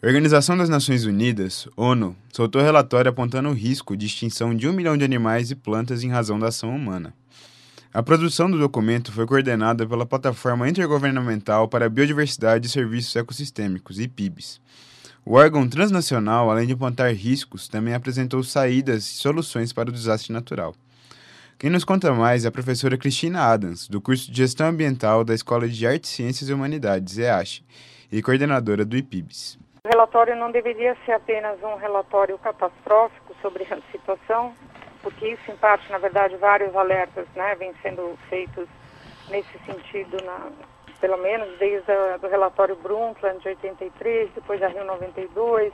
A Organização das Nações Unidas, ONU, soltou relatório apontando o risco de extinção de 1 milhão de animais e plantas em razão da ação humana. A produção do documento foi coordenada pela Plataforma Intergovernamental para a Biodiversidade e Serviços Ecossistêmicos, IPBES. O órgão transnacional, além de apontar riscos, também apresentou saídas e soluções para o desastre natural. Quem nos conta mais é a professora Cristina Adams, do curso de Gestão Ambiental da Escola de Artes, Ciências e Humanidades, EACH, e coordenadora do IPBES. O relatório não deveria ser apenas um relatório catastrófico sobre a situação, porque isso, em parte, na verdade, vários alertas, vêm sendo feitos nesse sentido, pelo menos desde o relatório Brundtland de 83, depois da Rio 92.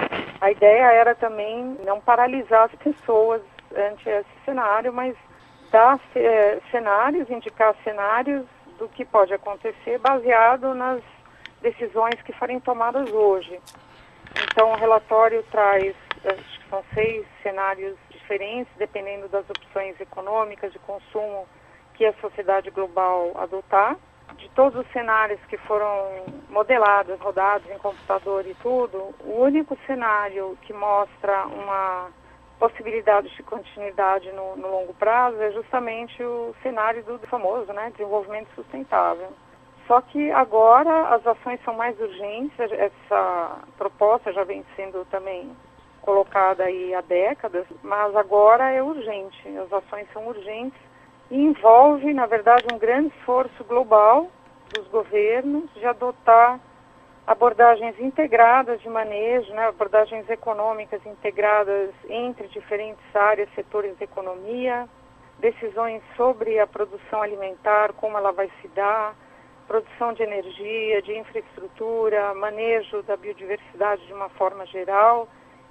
A ideia era também não paralisar as pessoas ante esse cenário, mas dar cenários, indicar cenários do que pode acontecer baseado nas decisões que forem tomadas hoje. Então, o relatório traz, acho que são 6 cenários diferentes, dependendo das opções econômicas de consumo que a sociedade global adotar. De todos os cenários que foram modelados, rodados em computador e tudo, o único cenário que mostra uma possibilidade de continuidade no longo prazo é justamente o cenário do famoso, desenvolvimento sustentável. Só que agora as ações são mais urgentes, essa proposta já vem sendo também colocada aí há décadas, mas agora é urgente, as ações são urgentes e envolve, na verdade, um grande esforço global dos governos de adotar abordagens integradas de manejo, abordagens econômicas integradas entre diferentes áreas, setores da economia, decisões sobre a produção alimentar, como ela vai se dar, produção de energia, de infraestrutura, manejo da biodiversidade de uma forma geral,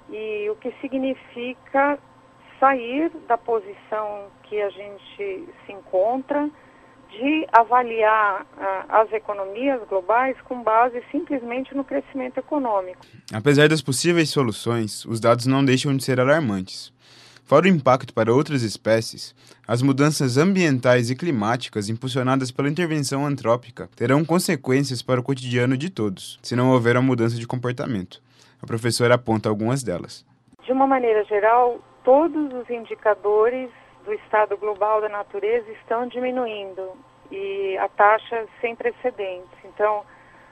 e o que significa sair da posição que a gente se encontra, de avaliar as economias globais com base simplesmente no crescimento econômico. Apesar das possíveis soluções, os dados não deixam de ser alarmantes. Fora o impacto para outras espécies, as mudanças ambientais e climáticas impulsionadas pela intervenção antrópica terão consequências para o cotidiano de todos, se não houver uma mudança de comportamento. A professora aponta algumas delas. De uma maneira geral, todos os indicadores do estado global da natureza estão diminuindo e a taxa sem precedentes. Então,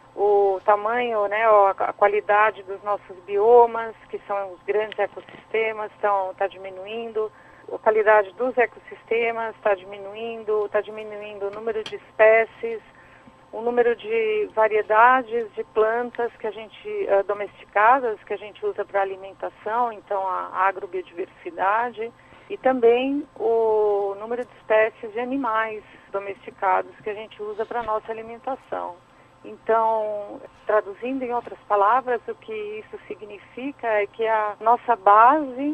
o tamanho, a qualidade dos nossos biomas, que são os grandes ecossistemas, está diminuindo. A qualidade dos ecossistemas está diminuindo o número de espécies, o número de variedades de plantas que a gente domesticadas, que a gente usa para alimentação, então a agrobiodiversidade, e também o número de espécies de animais domesticados que a gente usa para a nossa alimentação. Então, traduzindo em outras palavras, o que isso significa é que a nossa base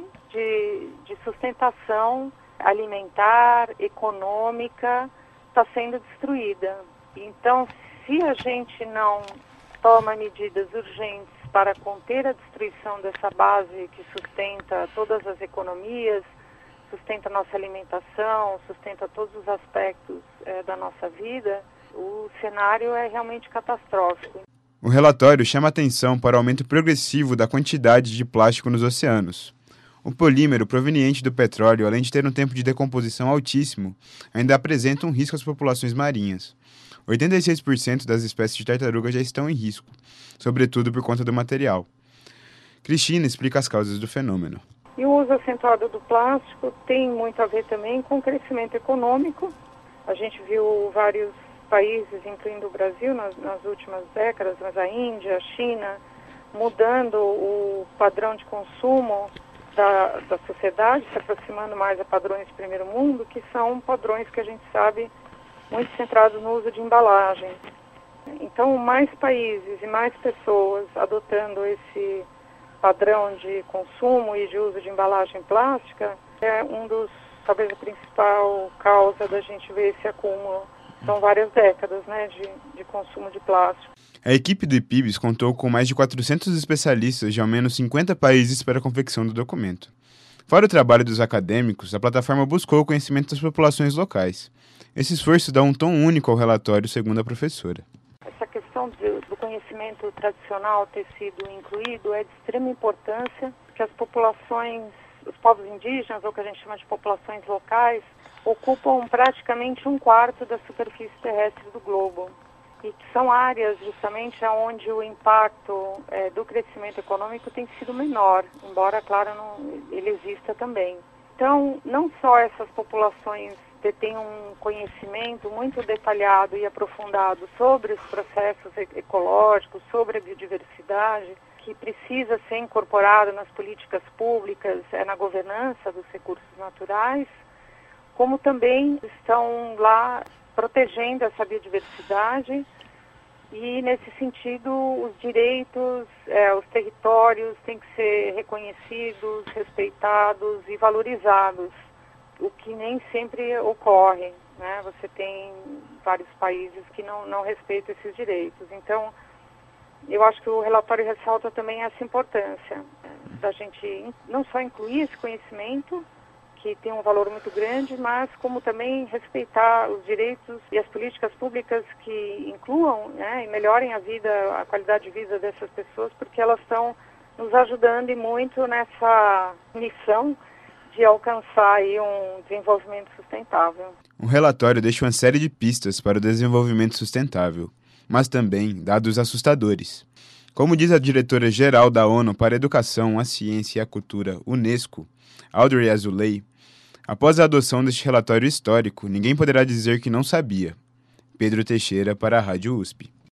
de sustentação alimentar, econômica, está sendo destruída. Então, se a gente não toma medidas urgentes para conter a destruição dessa base que sustenta todas as economias, sustenta a nossa alimentação, sustenta todos os aspectos da nossa vida, o cenário é realmente catastrófico. O relatório chama atenção para o aumento progressivo da quantidade de plástico nos oceanos. O polímero proveniente do petróleo, além de ter um tempo de decomposição altíssimo, ainda apresenta um risco às populações marinhas. 86% das espécies de tartaruga já estão em risco, sobretudo por conta do material. Cristina explica as causas do fenômeno. E o uso acentuado do plástico tem muito a ver também com o crescimento econômico. A gente viu vários países, incluindo o Brasil, nas últimas décadas, mas a Índia, a China, mudando o padrão de consumo da sociedade, se aproximando mais a padrões de primeiro mundo, que são padrões que a gente sabe muito centrados no uso de embalagem. Então, mais países e mais pessoas adotando esse padrão de consumo e de uso de embalagem plástica é talvez a principal causa da gente ver esse acúmulo. São várias décadas, de consumo de plástico. A equipe do IPBES contou com mais de 400 especialistas de ao menos 50 países para a confecção do documento. Fora o trabalho dos acadêmicos, a plataforma buscou o conhecimento das populações locais. Esse esforço dá um tom único ao relatório, segundo a professora. Essa questão do conhecimento tradicional ter sido incluído, é de extrema importância que as populações, os povos indígenas, ou que a gente chama de populações locais, ocupam praticamente 1/4 da superfície terrestre do globo. E que são áreas justamente onde o impacto do crescimento econômico tem sido menor, embora, claro, ele exista também. Então, não só essas populações detêm um conhecimento muito detalhado e aprofundado sobre os processos ecológicos, sobre a biodiversidade, que precisa ser incorporado nas políticas públicas, na governança dos recursos naturais, como também estão lá protegendo essa biodiversidade e, nesse sentido, os direitos, os territórios têm que ser reconhecidos, respeitados e valorizados, o que nem sempre ocorre, né? Você tem vários países que não respeitam esses direitos. Então, eu acho que o relatório ressalta também essa importância da gente não só incluir esse conhecimento, que tem um valor muito grande, mas como também respeitar os direitos e as políticas públicas que incluam, né, e melhorem a qualidade de vida dessas pessoas, porque elas estão nos ajudando e muito nessa missão de alcançar aí um desenvolvimento sustentável. O relatório deixa uma série de pistas para o desenvolvimento sustentável, mas também dados assustadores. Como diz a diretora-geral da ONU para a Educação, a Ciência e a Cultura, UNESCO, Audrey Azoulay, após a adoção deste relatório histórico, ninguém poderá dizer que não sabia. Pedro Teixeira para a Rádio USP.